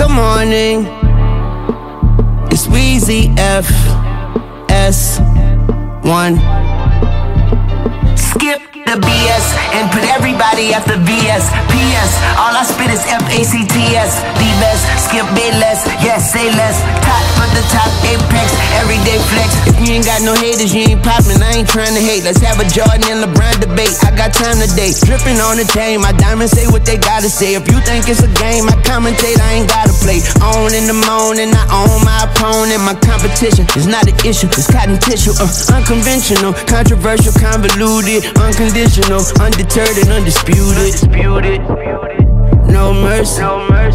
Good morning. It's Weezy FS1. Skip the BS and put everybody after VS. PS, all I spit is FACTS. The best, skip bit less, yes, say less. Top for the top, apex, everyday flex. If you ain't got no haters, you ain't poppin', I ain't trying to hate. Let's have a Jordan and LeBron debate. I got time today, dripping on the chain. My diamonds say what they gotta say. If you think it's a game, I commentate, I ain't gotta play. On in the morning, I own my opponent. My competition is not an issue, it's cotton tissue. Unconventional, controversial, convoluted, unconditional, undeterred and undisputed. No mercy,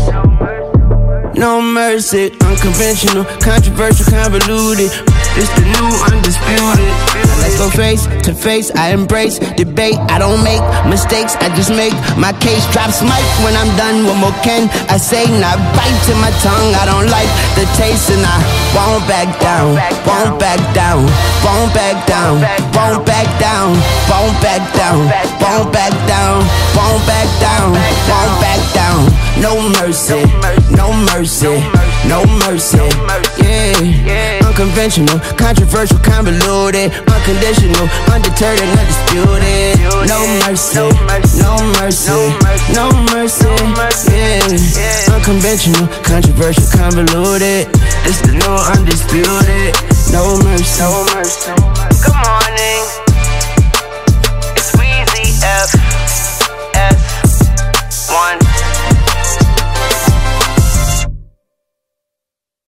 no mercy. Unconventional, controversial, convoluted. It's the new undisputed. Let's go face to face. I embrace debate. I don't make mistakes. I just make my case. Drop mic when I'm done. What more can I say? Not bite to my tongue. I don't like the taste and I won't back down. Won't back down. Won't back down. Won't back down. Won't back down. Won't back down. Won't back down. Won't back down. No mercy. No mercy. No mercy. Yeah. Unconventional, controversial, convoluted, unconditional, undeterred and undisputed. No mercy, no mercy, no mercy. Yeah. Unconventional, controversial, convoluted. It's the new undisputed. No